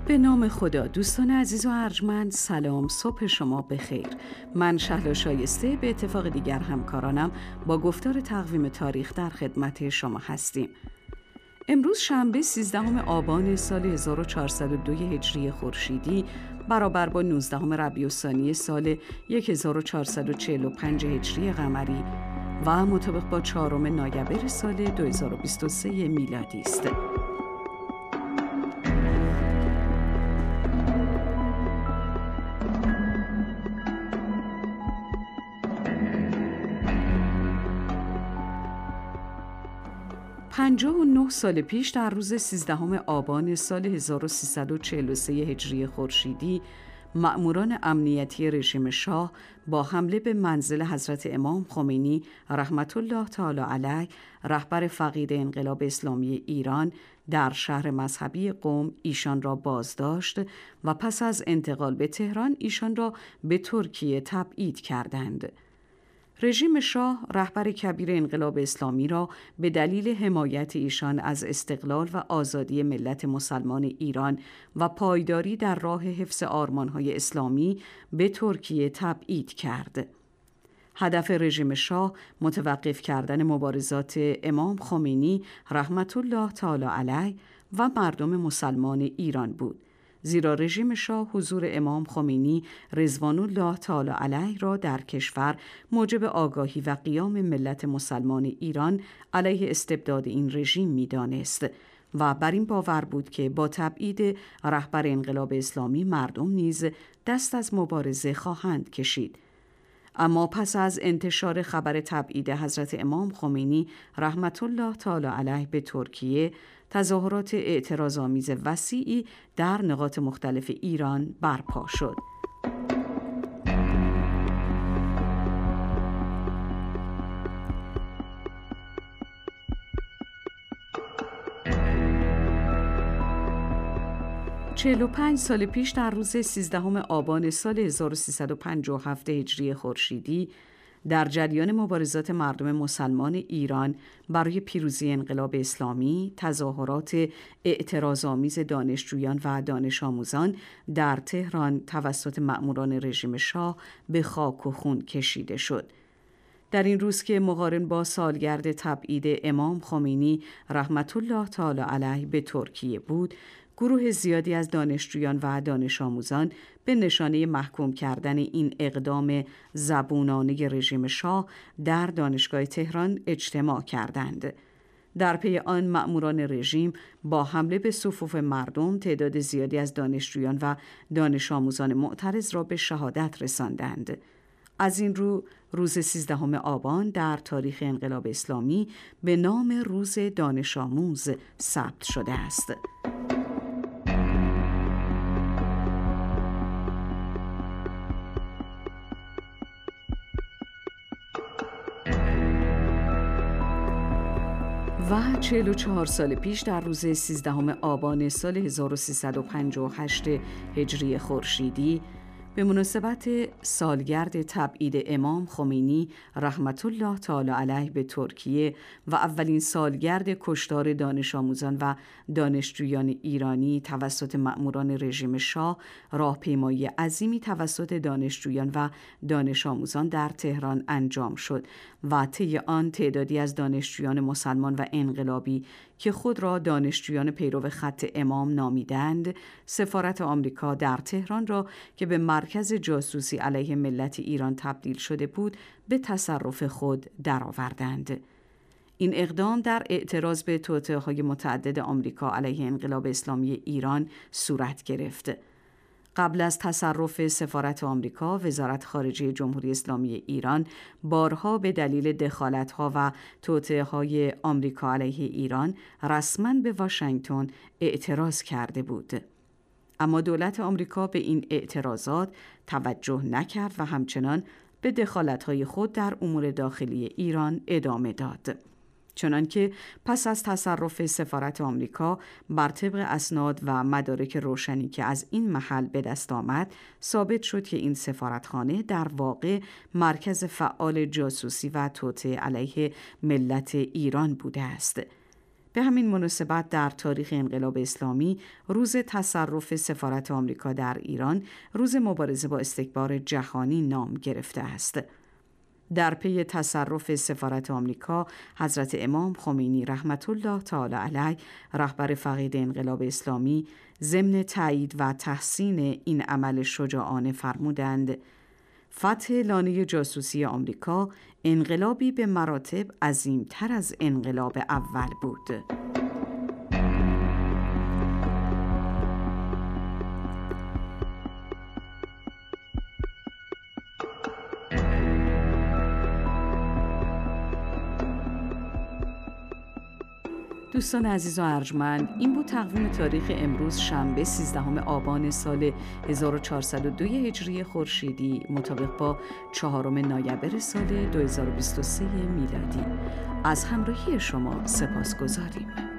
به نام خدا. دوستان عزیز و ارجمند، سلام، صبح شما بخیر. من شهلا شایسته به اتفاق دیگر همکارانم با گفتار تقویم تاریخ در خدمت شما هستیم. امروز شنبه 13 آبان سال 1402 هجری خورشیدی برابر با 19 ربیع الثانی سال 1445 هجری قمری و مطابق با 4 نوامبر سال 2023 میلادی است. پنجاه و 59 سال پیش در روز 13 آبان سال 1343 هجری خورشیدی مأموران امنیتی رژیم شاه با حمله به منزل حضرت امام خمینی رحمت الله تعالی علیه، رهبر فقید انقلاب اسلامی ایران، در شهر مذهبی قم ایشان را بازداشت و پس از انتقال به تهران ایشان را به ترکیه تبعید کردند. رژیم شاه رهبر کبیر انقلاب اسلامی را به دلیل حمایت ایشان از استقلال و آزادی ملت مسلمان ایران و پایداری در راه حفظ آرمان‌های اسلامی به ترکیه تبعید کرد. هدف رژیم شاه متوقف کردن مبارزات امام خمینی رحمت الله تعالی علیه و مردم مسلمان ایران بود، زیرا رژیم شاه حضور امام خمینی رضوان الله تعالی علیه را در کشور موجب آگاهی و قیام ملت مسلمان ایران علیه استبداد این رژیم می‌دانست و بر این باور بود که با تبعید رهبر انقلاب اسلامی مردم نیز دست از مبارزه خواهند کشید. اما پس از انتشار خبر تبعید حضرت امام خمینی رحمت الله تعالی علیه به ترکیه، تظاهرات اعتراض‌آمیز وسیعی در نقاط مختلف ایران برپا شد. چهل و 45 سال پیش در روز 13 آبان سال 1357 هجری خورشیدی در جریان مبارزات مردم مسلمان ایران برای پیروزی انقلاب اسلامی، تظاهرات اعتراض‌آمیز دانشجویان و دانش آموزان در تهران توسط مأموران رژیم شاه به خاک و خون کشیده شد. در این روز که مقارن با سالگرد تبعید امام خمینی رحمت الله تعالی علیه به ترکیه بود، گروه زیادی از دانشجویان و دانش آموزان به نشانه محکوم کردن این اقدام زبونانه رژیم شاه در دانشگاه تهران اجتماع کردند. در پی آن مأموران رژیم با حمله به صفوف مردم تعداد زیادی از دانشجویان و دانش آموزان معترض را به شهادت رساندند. از این رو روز 13 آبان در تاریخ انقلاب اسلامی به نام روز دانش آموز ثبت شده است. و 44 سال پیش در روز 13 آبان سال 1358 هجری خورشیدی به مناسبت سالگرد تبعید امام خمینی رحمت الله تعالی علیه به ترکیه و اولین سالگرد کشتار دانش آموزان و دانشجویان ایرانی توسط مأموران رژیم شاه، راهپیمایی عظیمی توسط دانشجویان و دانش آموزان در تهران انجام شد و طی آن تعدادی از دانشجویان مسلمان و انقلابی که خود را دانشجویان پیرو خط امام نامیدند، سفارت آمریکا در تهران را که به مرکز جاسوسی علیه ملت ایران تبدیل شده بود به تصرف خود درآوردند. این اقدام در اعتراض به توطئه‌های متعدد آمریکا علیه انقلاب اسلامی ایران صورت گرفت. قبل از تصرف سفارت آمریکا، وزارت خارجه جمهوری اسلامی ایران بارها به دلیل دخالت‌ها و توطئه‌های آمریکا علیه ایران رسماً به واشنگتن اعتراض کرده بود. اما دولت آمریکا به این اعتراضات توجه نکرد و همچنان به دخالت‌های خود در امور داخلی ایران ادامه داد. چنانکه پس از تصرف سفارت آمریکا بر طبق اسناد و مدارک روشنی که از این محل به دست آمد، ثابت شد که این سفارتخانه در واقع مرکز فعال جاسوسی و توطئه علیه ملت ایران بوده است. به همین مناسبت در تاریخ انقلاب اسلامی روز تصرف سفارت آمریکا در ایران روز مبارزه با استکبار جهانی نام گرفته است. در پی تصرف سفارت آمریکا، حضرت امام خمینی رحمت الله تعالی علیه رهبر فقید انقلاب اسلامی ضمن تایید و تحسین این عمل شجاعانه فرمودند: فتح لانه جاسوسی آمریکا انقلابی به مراتب عظیمتر از انقلاب اول بود. دوستان عزیز و ارجمند، این بود تقویم تاریخ امروز شنبه 13 آبان سال 1402 هجری خورشیدی مطابق با 4 نوامبر سال 2023 میلادی. از همراهی شما سپاسگزاریم.